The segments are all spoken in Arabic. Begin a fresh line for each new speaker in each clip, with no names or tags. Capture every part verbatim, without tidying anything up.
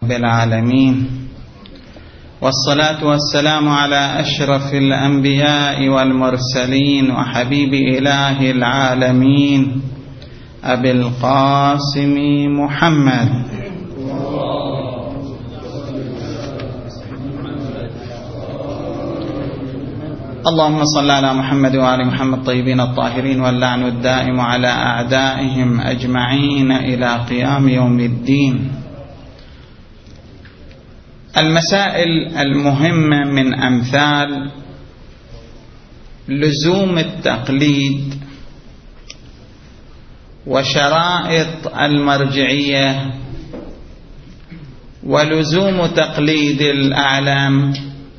رب العالمين، والصلاة والسلام على أشرف الأنبياء والمرسلين وحبيب إله العالمين أبي القاسم محمد. اللهم صل على محمد وآل محمد الطيبين الطاهرين، واللعن الدائم على أعدائهم أجمعين إلى قيام يوم الدين. المسائل المهمة من أمثال لزوم التقليد وشرائط المرجعية ولزوم تقليد الأعلام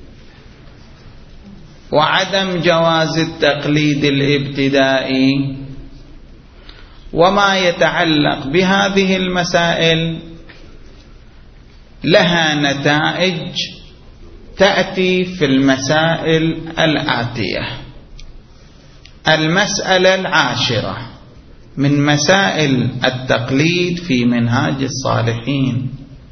وعدم جواز التقليد الابتدائي وما يتعلق بهذه المسائل لها نتائج تأتي في المسائل الآتية. المسألة العاشرة من مسائل التقليد في منهاج الصالحين.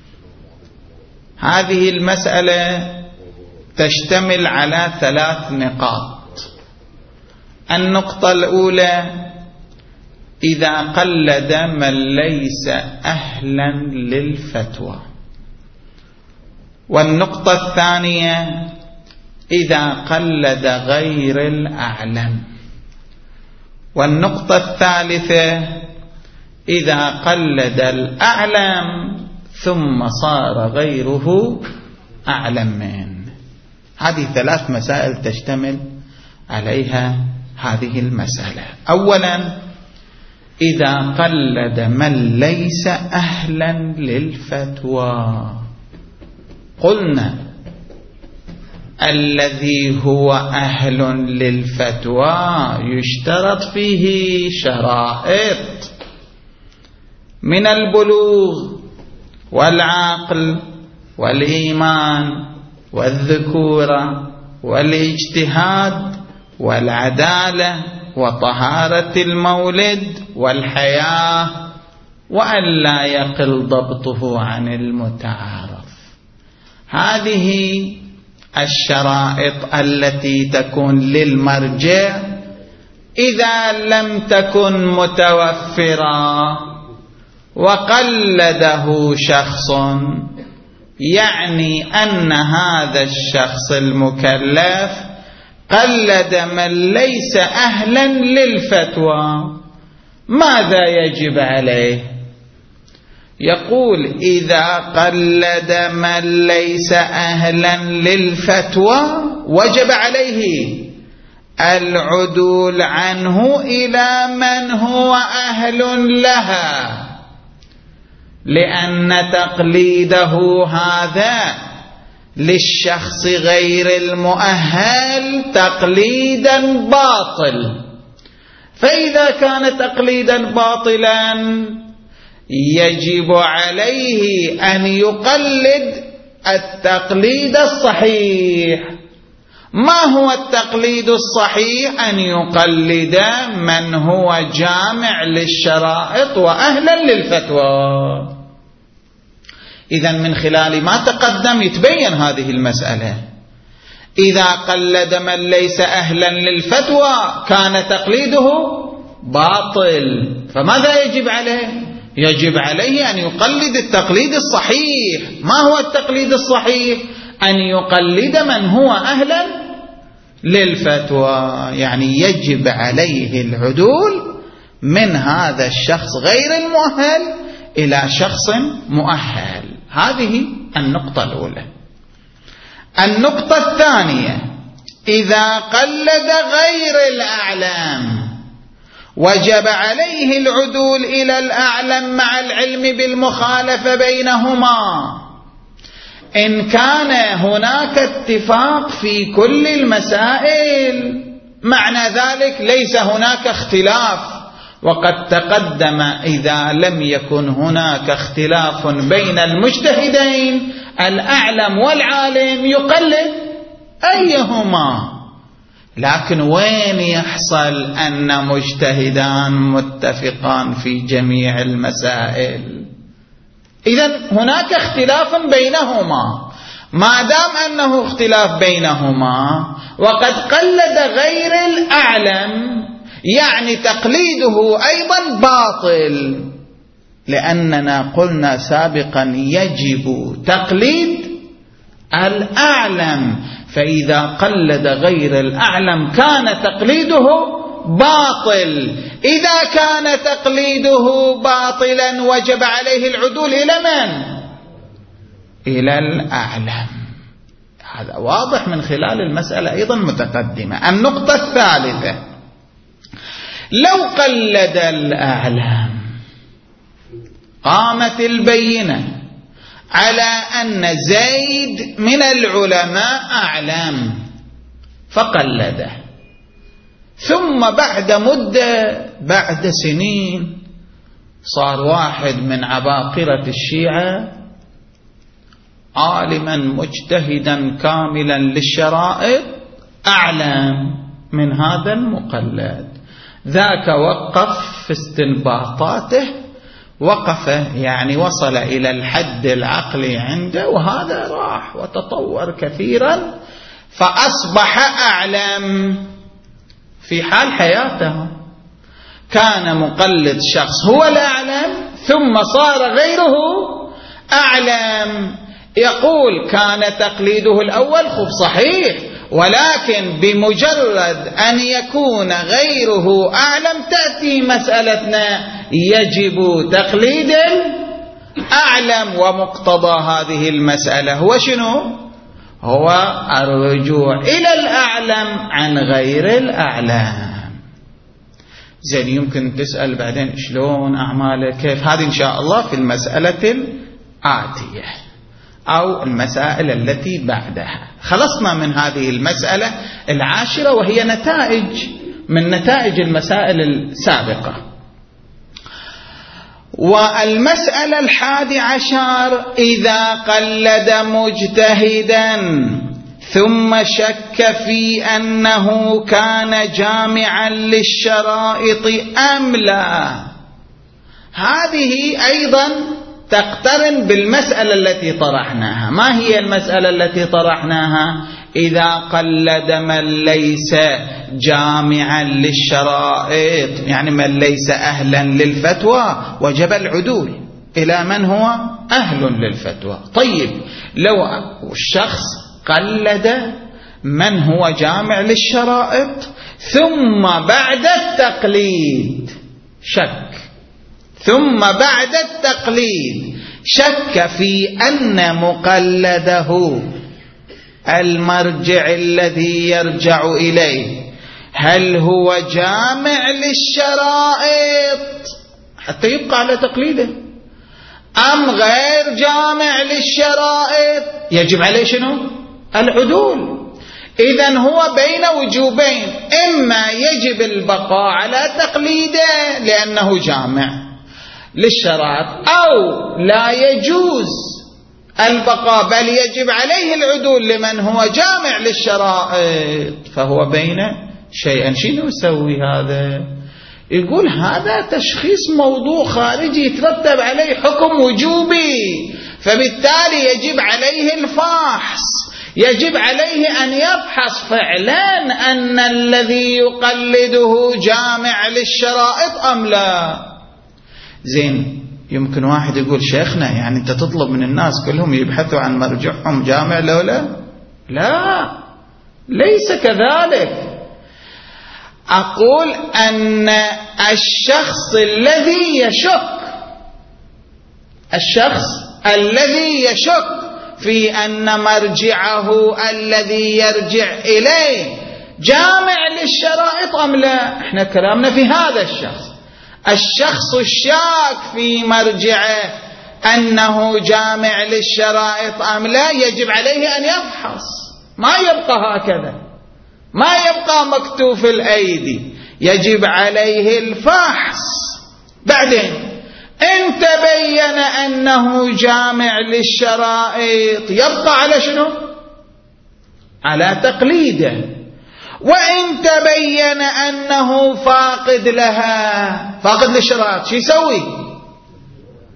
هذه المسألة تشتمل على ثلاث نقاط. النقطة الأولى: إذا قلد من ليس أهلا للفتوى. والنقطة الثانية: إذا قلد غير الأعلم. والنقطة الثالثة: إذا قلد الأعلم ثم صار غيره أعلم منه. هذه ثلاث مسائل تشتمل عليها هذه المسألة. أولا: إذا قلد من ليس أهلا للفتوى. قلنا الذي هو أهل للفتوى يشترط فيه شرائط من البلوغ والعقل والإيمان والذكورة والاجتهاد والعدالة وطهارة المولد والحياة، وأن لا يقل ضبطه عن المتعارف. هذه الشرائط التي تكون للمرجع إذا لم تكن متوفرة وقلده شخص، يعني أن هذا الشخص المكلف قلد من ليس أهلا للفتوى، ماذا يجب عليه؟ يقول: إذا قلد من ليس أهلا للفتوى وجب عليه العدول عنه إلى من هو أهل لها، لأن تقليده هذا للشخص غير المؤهل تقليدا باطل. فإذا كان تقليدا باطلا يجب عليه أن يقلد التقليد الصحيح. ما هو التقليد الصحيح؟ أن يقلد من هو جامع للشرائط وأهلا للفتوى. إذن من خلال ما تقدم يتبين هذه المسألة. إذا قلد من ليس أهلا للفتوى كان تقليده باطل، فماذا يجب عليه؟ يجب عليه أن يقلد التقليد الصحيح. ما هو التقليد الصحيح؟ أن يقلد من هو أهلا للفتوى، يعني يجب عليه العدول من هذا الشخص غير المؤهل إلى شخص مؤهل. هذه النقطة الأولى. النقطة الثانية: إذا قلد غير الأعلام وجب عليه العدول إلى الأعلم مع العلم بالمخالفة بينهما. إن كان هناك اتفاق في كل المسائل معنى ذلك ليس هناك اختلاف، وقد تقدم إذا لم يكن هناك اختلاف بين المجتهدين الأعلم والعالم يقلد أيهما. لكن وين يحصل أن مجتهدان متفقان في جميع المسائل؟ إذن هناك اختلاف بينهما. ما دام أنه اختلاف بينهما وقد قلد غير الأعلم، يعني تقليده أيضا باطل، لأننا قلنا سابقا يجب تقليد الأعلم، فإذا قلد غير الأعلم كان تقليده باطل. إذا كان تقليده باطلا وجب عليه العدول إلى من؟ إلى الأعلم. هذا واضح من خلال المسألة أيضا متقدمة. النقطة الثالثة: لو قلد الأعلم قامت البينة على أن زيد من العلماء أعلم فقلده، ثم بعد مدة، بعد سنين، صار واحد من عباقرة الشيعة عالما مجتهدا كاملا للشرائط أعلم من هذا المقلد. ذاك وقف في استنباطاته، وقف يعني وصل إلى الحد العقلي عنده، وهذا راح وتطور كثيرا فأصبح أعلم. في حال حياته كان مقلد شخص هو الأعلم، ثم صار غيره أعلم. يقول كان تقليده الأول خب صحيح، ولكن بمجرد أن يكون غيره أعلم تأتي مسألتنا يجب تقليد الأعلم. ومقتضى هذه المسألة هو شنو؟ هو الرجوع إلى الأعلم عن غير الأعلم. زين، يمكن تسأل بعدين شلون أعماله كيف؟ هذه إن شاء الله في المسألة الآتية أو المسائل التي بعدها. خلصنا من هذه المسألة العاشرة، وهي نتائج من نتائج المسائل السابقة. والمسألة الحادي عشر: إذا قلد مجتهدا ثم شك في أنه كان جامعا للشرائط أم لا. هذه أيضا تقترن بالمسألة التي طرحناها. ما هي المسألة التي طرحناها؟ إذا قلد من ليس جامعا للشرائط، يعني من ليس أهلا للفتوى، وجب العدول إلى من هو أهل للفتوى. طيب، لو الشخص قلد من هو جامع للشرائط ثم بعد التقليد شك، ثم بعد التقليد شك في أن مقلده المرجع الذي يرجع إليه هل هو جامع للشرائط حتى يبقى على تقليده أم غير جامع للشرائط، يجب عليه شنو؟ العدول. إذن هو بين وجوبين: إما يجب البقاء على تقليده لأنه جامع للشرائط، أو لا يجوز البقاء بل يجب عليه العدول لمن هو جامع للشرائط. فهو بين شيئا. شنو يسوي هذا؟ يقول هذا تشخيص موضوع خارجي يترتب عليه حكم وجوبي، فبالتالي يجب عليه الفحص، يجب عليه أن يبحث فعلا أن الذي يقلده جامع للشرائط أم لا. زين، يمكن واحد يقول شيخنا يعني أنت تطلب من الناس كلهم يبحثوا عن مرجعهم جامع لولا؟ لا، ليس كذلك. أقول أن الشخص الذي يشك الشخص الذي يشك في أن مرجعه الذي يرجع إليه جامع للشرائط أم لا، احنا كلامنا في هذا الشخص. الشخص الشاك في مرجعه أنه جامع للشرائط أم لا يجب عليه أن يفحص، ما يبقى هكذا، ما يبقى مكتوف الأيدي، يجب عليه الفحص. بعدين إن تبين أنه جامع للشرائط يبقى على شنو؟ على تقليده. وإن تبين أنه فاقد لها، فاقد للشرائط، شو يسوي؟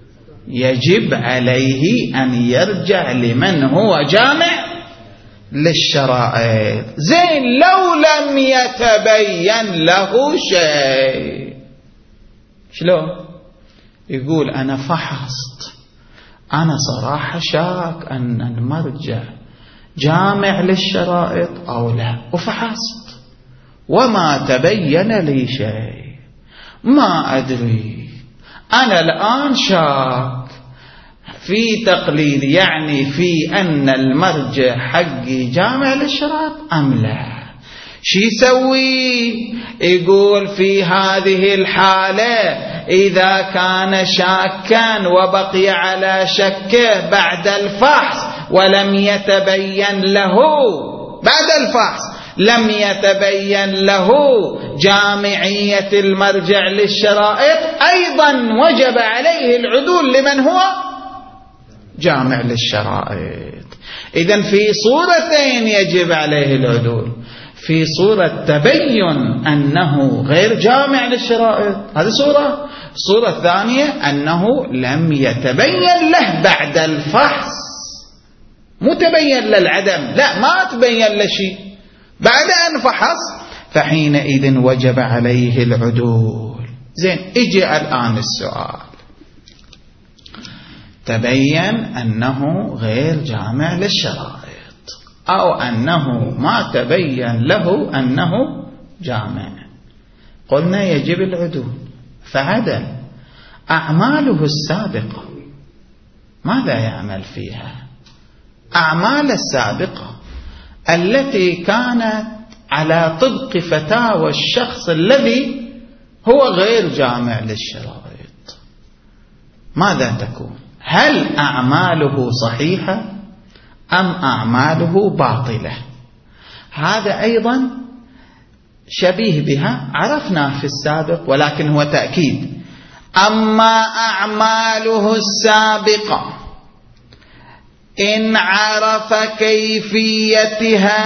يجب عليه أن يرجع لمن هو جامع للشرائط. زين لو لم يتبين له شيء شلون؟ يقول أنا فحصت، أنا صراحة شاك أن المرجع جامع للشرائط أو لا، وفحصت وما تبين لي شيء، ما أدري، أنا الآن شاك في تقليد، يعني في أن المرجع حقي جامع للشرائط أم لا. شي يسوي؟ يقول في هذه الحالة إذا كان شاكا وبقي على شكه بعد الفحص ولم يتبين له، بعد الفحص لم يتبين له جامعية المرجع للشرائط، أيضا وجب عليه العدول لمن هو جامع للشرائط. إذن في صورتين يجب عليه العدول، في صورة تبين أنه غير جامع للشرائط، هذه صورة. الصورة الثانية أنه لم يتبين له بعد الفحص، مو تبين للعدم، لا ما تبين له شيء، بعد أن فحص، فحينئذ وجب عليه العدول. زين، اجي الآن السؤال، تبين أنه غير جامع للشرائط أو أنه ما تبين له أنه جامع، قلنا يجب العدول، فعدل. أعماله السابقة ماذا يعمل فيها؟ أعمال السابقة التي كانت على طبق فتاوى الشخص الذي هو غير جامع للشرائط ماذا تكون؟ هل أعماله صحيحة أم أعماله باطلة؟ هذا أيضا شبيه بها عرفناه في السابق، ولكن هو تأكيد. أما أعماله السابقة إن عرف كيفيتها،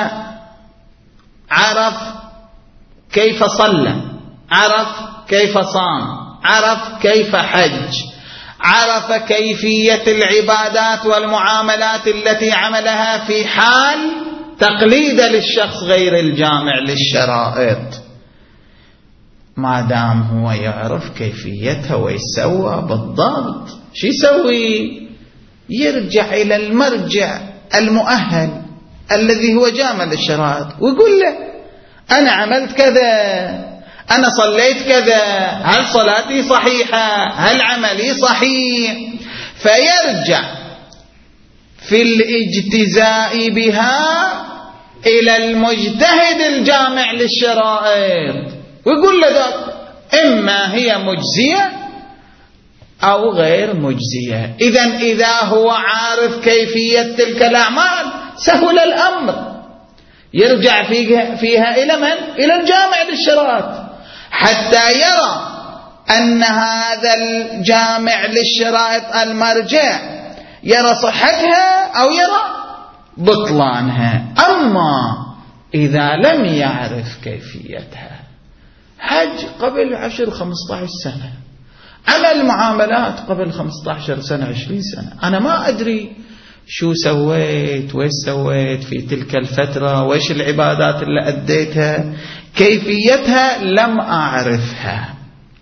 عرف كيف صلى، عرف كيف صام، عرف كيف حج، عرف كيفية العبادات والمعاملات التي عملها في حال تقليد للشخص غير الجامع للشرائط، ما دام هو يعرف كيفيتها ويسوى بالضبط، شو يسوي؟ يرجع إلى المرجع المؤهل الذي هو جامع للشرائط ويقول له أنا عملت كذا، أنا صليت كذا، هل صلاتي صحيحة؟ هل عملي صحيح؟ فيرجع في الاجتزاء بها إلى المجتهد الجامع للشرائط ويقول له ده إما هي مجزية أو غير مجزية. إذن إذا هو عارف كيفية تلك الأعمال سهل الأمر، يرجع فيها, فيها إلى من؟ إلى الجامع للشرائط حتى يرى أن هذا الجامع للشرائط المرجع يرى صحتها أو يرى بطلانها. أما إذا لم يعرف كيفيتها، حج قبل عشر خمسة عشر سنة، عمل معاملات قبل خمسة عشر سنة عشرين سنة، أنا ما أدري شو سويت وإيش سويت في تلك الفترة وإيش العبادات اللي أديتها، كيفيتها لم أعرفها.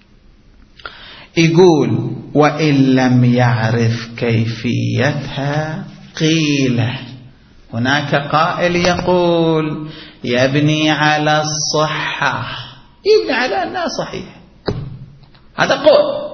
يقول وإن لم يعرف كيفيتها قيل، هناك قائل يقول يبني على الصحة، يبني على أنها صحيح، هذا قول.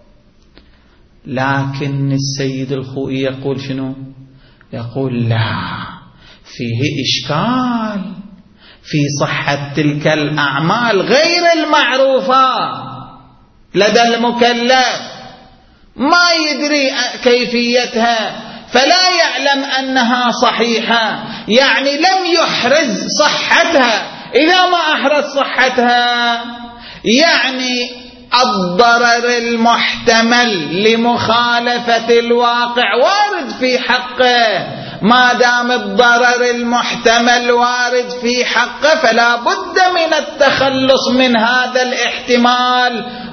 لكن السيد الخوئي يقول شنو؟ يقول لا، فيه إشكال في صحة تلك الأعمال غير المعروفة لدى المكلف، ما يدري كيفيتها فلا يعلم أنها صحيحة، يعني لم يحرز صحتها. إذا ما أحرز صحتها يعني الضرر المحتمل لمخالفة الواقع وارد في حقه، ما دام الضرر المحتمل وارد في حقه فلا بد من التخلص من هذا الاحتمال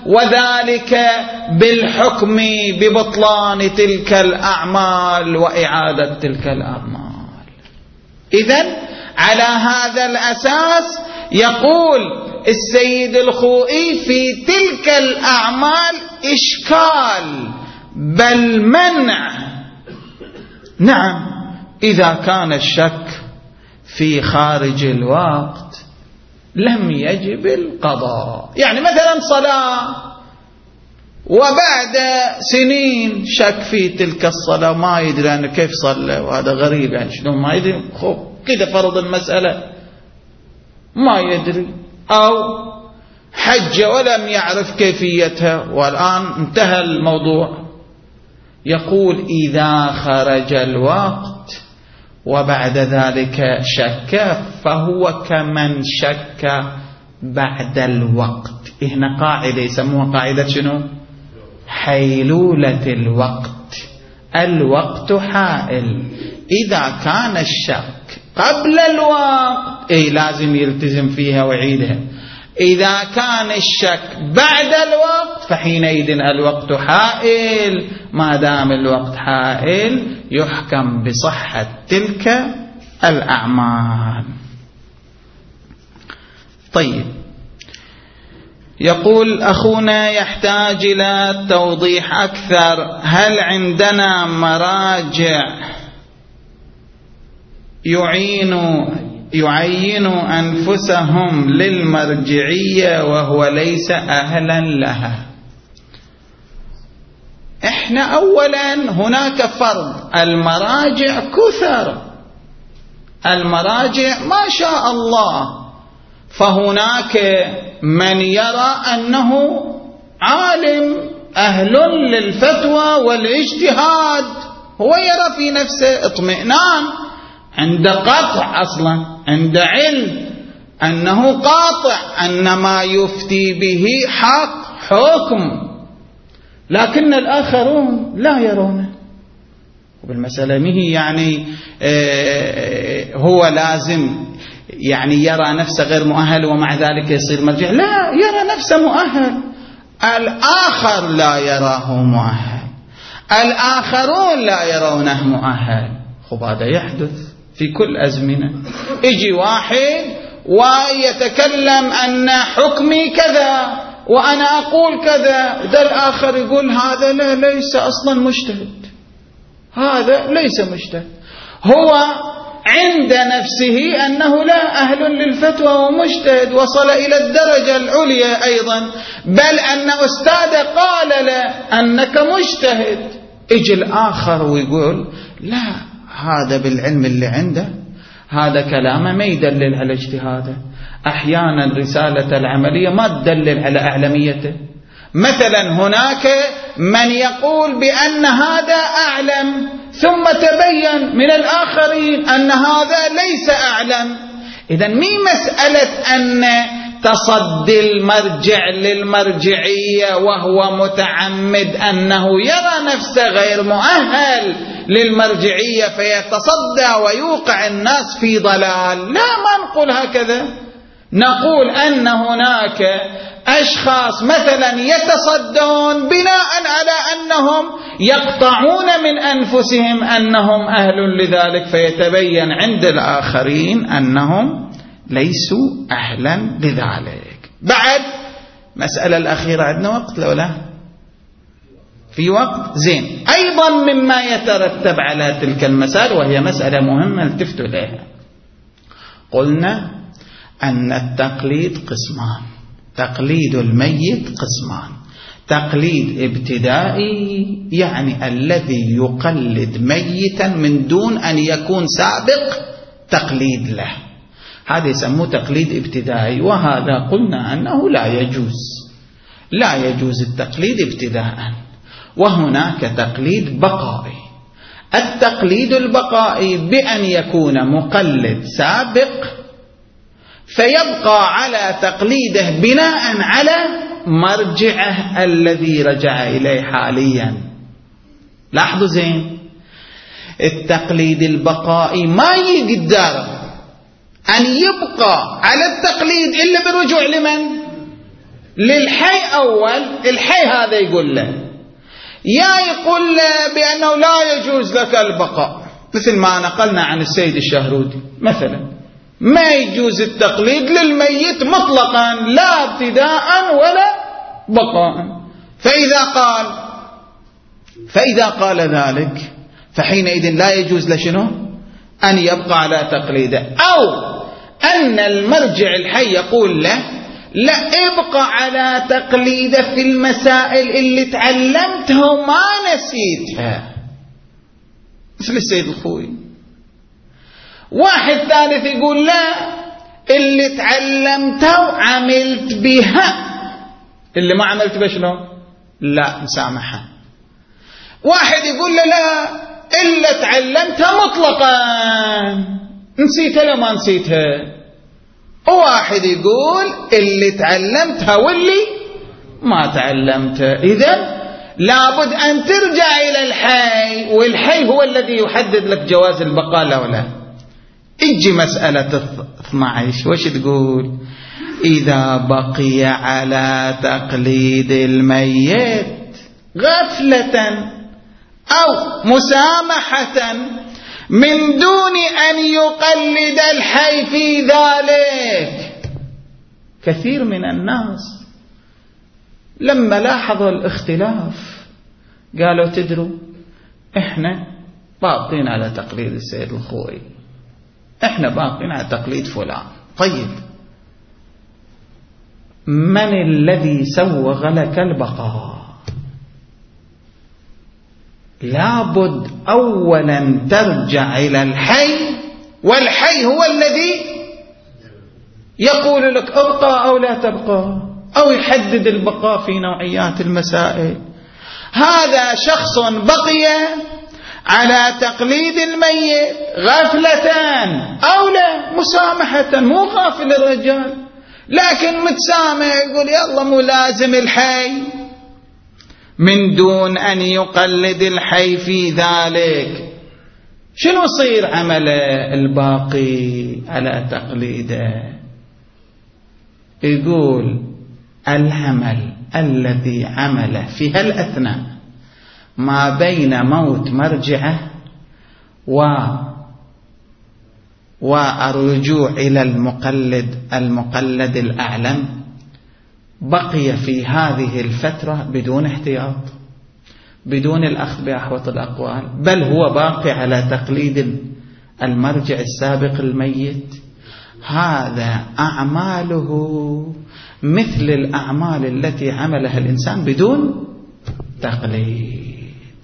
وذلك بالحكم ببطلان تلك الأعمال وإعادة تلك الأعمال. إذن على هذا الأساس يقول السيد الخوئي في تلك الأعمال إشكال بل منع. نعم إذا كان الشك في خارج الوقت لم يجب القضاء. يعني مثلا صلاة وبعد سنين شك في تلك الصلاة ما يدري أنه كيف صلى وهذا غريب يعني شنو ما يدري خب كده فرض المسألة ما يدري، أو حج ولم يعرف كيفيتها والآن انتهى الموضوع. يقول إذا خرج الوقت وبعد ذلك شك فهو كمن شك بعد الوقت. هنا قاعدة يسموها قاعدة شنو؟ حيلولة الوقت. الوقت حائل. إذا كان الشك قبل الوقت أي لازم يلتزم فيها ويعيدها. إذا كان الشك بعد الوقت فحينئذ الوقت حائل. ما دام الوقت حائل يحكم بصحة تلك الأعمال. طيب، يقول أخونا يحتاج إلى توضيح أكثر. هل عندنا مراجع يعين يعين أنفسهم للمرجعية وهو ليس أهلا لها؟ إحنا أولا هناك فرض. المراجع كثر، المراجع ما شاء الله. فهناك من يرى أنه عالم أهل للفتوى والاجتهاد، هو يرى في نفسه اطمئنان عند قطع أصلا، عند علم أنه قاطع أن ما يفتي به حق حكم، لكن الآخرون لا يرونه. وبالمسألة مهي يعني آه هو لازم يعني يرى نفسه غير مؤهل ومع ذلك يصير مرجع، لا، يرى نفسه مؤهل. الآخر لا يراه مؤهل، الآخرون لا يرونه مؤهل. خب هذا يحدث في كل أزمنة. يجي واحد ويتكلم أن حكمي كذا وأنا أقول كذا، ذا الآخر يقول هذا لا ليس أصلا مجتهد، هذا ليس مجتهد. هو عند نفسه أنه لا أهل للفتوى ومجتهد، وصل إلى الدرجة العليا أيضا، بل أن أستاذ قال له أنك مجتهد. يجي الآخر ويقول لا، هذا بالعلم اللي عنده هذا كلامه ما يدلل على اجتهاده. أحيانا رسالة العملية ما تدلل على أعلميته. مثلا هناك من يقول بأن هذا أعلم ثم تبين من الآخرين أن هذا ليس أعلم. إذن مي مسألة أن تصدي المرجع للمرجعية وهو متعمد أنه يرى نفسه غير مؤهل للمرجعية فيتصدى ويوقع الناس في ضلال. لا، ما نقول هكذا. نقول أن هناك أشخاص مثلا يتصدون بناء على أنهم يقطعون من أنفسهم أنهم أهل لذلك، فيتبين عند الآخرين أنهم ليسوا أهلا لذلك. بعد مسألة الأخيرة، عندنا وقت لو لا؟ في وقت؟ زين. أيضا مما يترتب على تلك المسألة وهي مسألة مهمة التفتوا إليها، قلنا أن التقليد قسمان. تقليد الميت قسمان: تقليد ابتدائي يعني الذي يقلد ميتا من دون أن يكون سابق تقليد له، هذا يسموه تقليد ابتدائي، وهذا قلنا أنه لا يجوز، لا يجوز التقليد ابتداء. وهناك تقليد بقائي. التقليد البقائي بأن يكون مقلد سابق فيبقى على تقليده بناء على مرجعه الذي رجع إليه حاليا. لاحظوا زين، التقليد البقائي ما يقدر أن يبقى على التقليد إلا بالرجوع لمن؟ للحي أول، الحي هذا يقول له، يا يقول له بأنه لا يجوز لك البقاء، مثل ما نقلنا عن السيد الشهرودي مثلا، ما يجوز التقليد للميت مطلقا لا ابتداء ولا بقاء. فإذا قال فإذا قال ذلك فحينئذ لا يجوز لشنو أن يبقى على تقليده، أو أن المرجع الحي يقول له لا ابقى على تقليده في المسائل اللي تعلمتها وما نسيتها، مثل السيد الخوي. واحد ثالث يقول لا، اللي تعلمتها وعملت بها، اللي ما عملت بها شنو؟ لا مسامحة. واحد يقول له لا، إلا تعلمتها مطلقا، نسيتها لو ما نسيتها. وواحد يقول اللي تعلمتها واللي ما تعلمتها. إذن لابد أن ترجع إلى الحي، والحي هو الذي يحدد لك جواز البقاء لا ولا. اجي مسألة اثني عشر وش تقول؟ إذا بقي على تقليد الميت غفلة أو مسامحة من دون أن يقلد الحي في ذلك. كثير من الناس لما لاحظوا الاختلاف قالوا تدروا احنا باقين على تقليد السيد الخوئي، احنا باقين على تقليد فلان. طيب من الذي سوغ لك البقاء؟ لابد أولا ترجع إلى الحي، والحي هو الذي يقول لك ابقى أو لا تبقى، أو يحدد البقاء في نوعيات المسائل. هذا شخص بقي على تقليد الميت غفلة أو لا مسامحة، مو غافل الرجال لكن متسامح، يقول يلا مو لازم الحي، من دون أن يقلد الحي في ذلك. شنو يصير عمله الباقي على تقليده؟ يقول العمل الذي عمله في هالأثناء ما بين موت مرجعه و والرجوع إلى المقلد المقلد الأعلم بقي في هذه الفترة بدون احتياط، بدون الأخذ بأحوط الأقوال، بل هو باقي على تقليد المرجع السابق الميت. هذا أعماله مثل الأعمال التي عملها الإنسان بدون تقليد.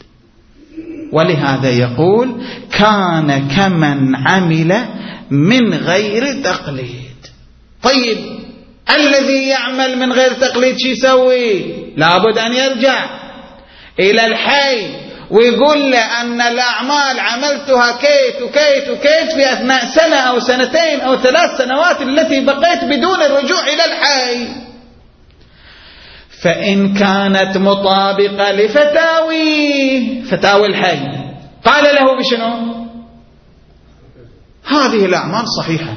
ولهذا يقول كان كمن عمل من غير تقليد. طيب الذي يعمل من غير تقليد شو يسوي؟ لابد أن يرجع إلى الحي ويقول له أن الأعمال عملتها كيت وكيت وكيت في أثناء سنة أو سنتين أو ثلاث سنوات التي بقيت بدون الرجوع إلى الحي. فإن كانت مطابقة لفتاوي فتاوي الحي قال له بشنو؟ هذه الأعمال صحيحة.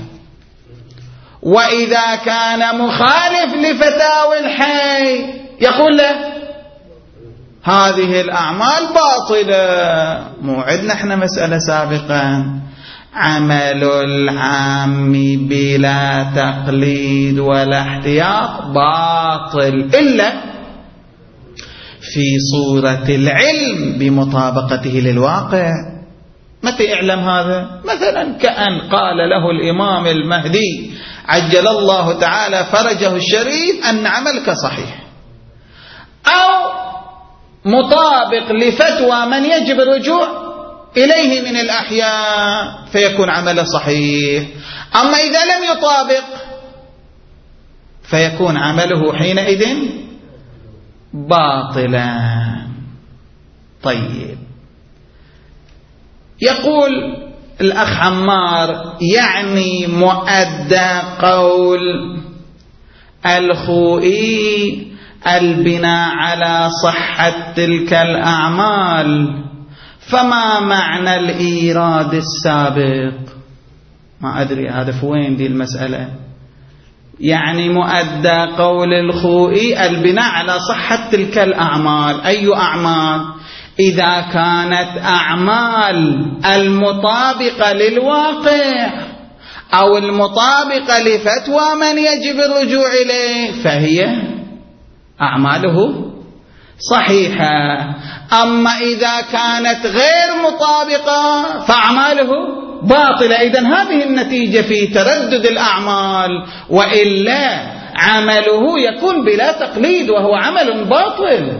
وإذا كان مخالف لفتاوي الحي يقول له هذه الأعمال باطلة. موعدنا احنا مسألة سابقا، عمل العام بلا تقليد ولا احتياط باطل إلا في صورة العلم بمطابقته للواقع. متى يعلم هذا؟ مثلا كأن قال له الإمام المهدي عجل الله تعالى فرجه الشريف أن عملك صحيح، أو مطابق لفتوى من يجب الرجوع إليه من الأحياء فيكون عمله صحيح. أما إذا لم يطابق فيكون عمله حينئذ باطلا. طيب يقول الأخ عمار يعني مؤدى قول الخوئي البناء على صحة تلك الأعمال، فما معنى الإيراد السابق؟ ما أدري هذا في وين دي المسألة. يعني مؤدى قول الخوئي البناء على صحة تلك الأعمال. أي أعمال؟ إذا كانت أعمال المطابقة للواقع أو المطابقة لفتوى من يجب الرجوع إليه فهي أعماله صحيحة. أما إذا كانت غير مطابقة فأعماله باطلة. إذن هذه النتيجة في تردد الأعمال، وإلا عمله يكون بلا تقليد وهو عمل باطل.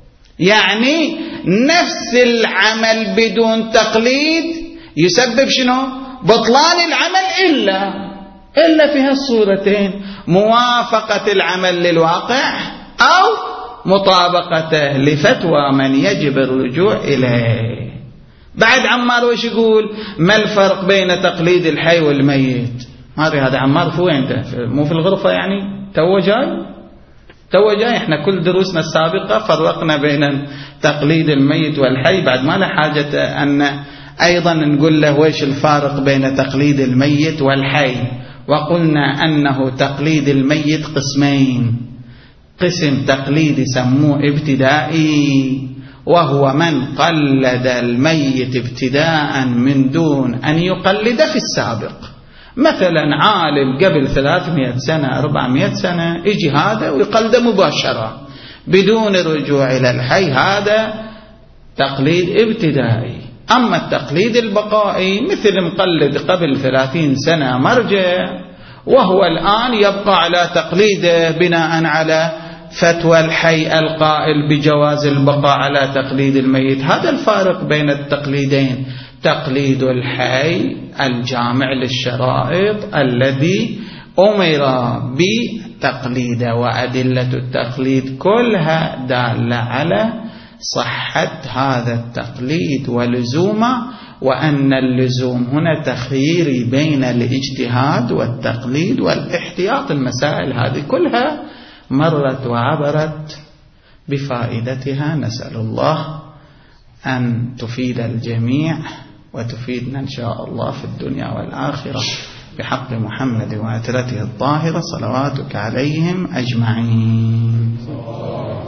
يعني نفس العمل بدون تقليد يسبب شنو؟ بطلان العمل إلا إلا في هالصورتين: موافقة العمل للواقع أو مطابقته لفتوى من يجب الرجوع إليه. بعد عمار وش يقول؟ ما الفرق بين تقليد الحي والميت؟ ما أدري هذا عمار في وين ده؟ مو في الغرفة يعني؟ تو جاي تو جاي. احنا كل دروسنا السابقة فرقنا بين تقليد الميت والحي، بعد ما له حاجة أن أيضا نقول له ويش الفارق بين تقليد الميت والحي. وقلنا أنه تقليد الميت قسمين: قسم تقليد سموه ابتدائي، وهو من قلد الميت ابتداء من دون أن يقلد في السابق. مثلا عالم قبل ثلاثمائة سنة أربعمائة سنة يجي هذا ويقلد مباشرة بدون رجوع إلى الحي، هذا تقليد ابتدائي. أما التقليد البقائي مثل مقلد قبل ثلاثين سنة مرجع وهو الآن يبقى على تقليده بناء على فتوى الحي القائل بجواز البقاء على تقليد الميت. هذا الفارق بين التقليدين: تقليد الحي الجامع للشرائط الذي أمر بتقليده، وأدلة التقليد كلها دالة على صحة هذا التقليد ولزومه، وأن اللزوم هنا تخييري بين الاجتهاد والتقليد والاحتياط. المسائل هذه كلها مرت وعبرت بفائدتها. نسأل الله أن تفيد الجميع وتفيدنا إن شاء الله في الدنيا والآخرة بحق محمد وعترته الطاهرة صلواتك عليهم أجمعين.